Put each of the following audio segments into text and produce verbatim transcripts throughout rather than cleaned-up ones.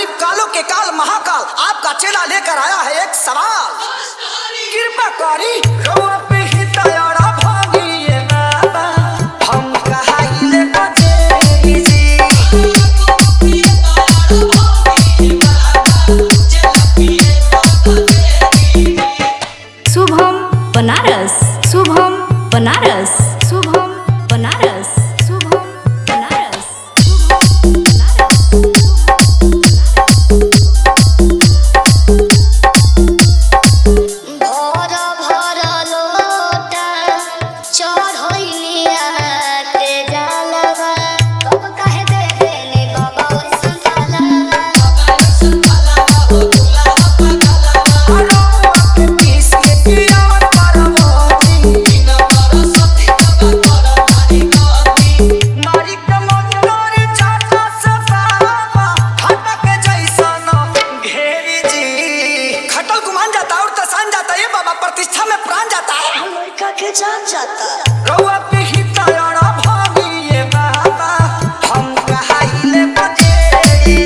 गरीब कालों के काल महाकाल आपका चेला लेकर आया है एक सवाल। कृपा करी रउआ पे ही दयाड़ा भागिए बाबा, हम कहाइले बजे जी। शुभम बनारस, शुभम बनारस, शुभम बनारस, शुभम बनारस, शुभम भरा भरा लोटा चढ़ैलिया के जलवा, कब कहे दे देने बाबा ओइसन थालवा। प्रतिष्ठा में प्राण जाता है, लड़का के जान जाता। रउआ पे ही दयाड़ा भागिए बाबा, हम कहाइले बजे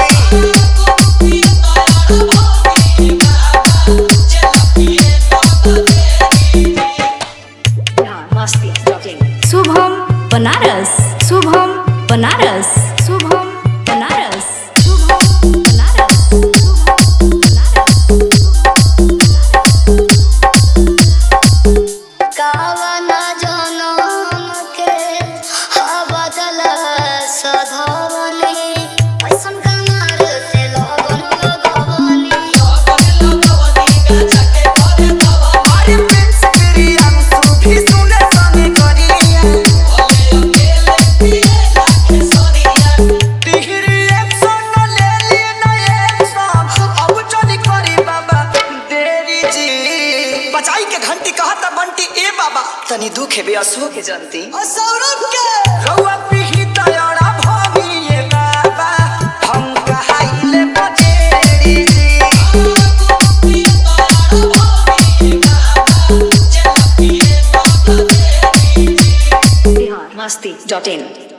शुभम बनारस, शुभम बनारस, शुभम बनारस, शुभम बनारस, शुभम कावना जनम के बदल सधवनी, पैसन कमार से लगन लगवनी। अरे प्रिंस तेरी अंसु भी सुने सने करिया, टिहरी एक्शन ले ली ना एक्शन, अब चली करी बाबा देरी जी। बचाई के घंटी कहता बंटी ए बाबा, तनी दुख है बेअसो के जनती सौरभ के रउआ पे ही दयाड़ा भागिए बाबा, हम कहाइले बजेरी जी। मस्ती डॉट इन।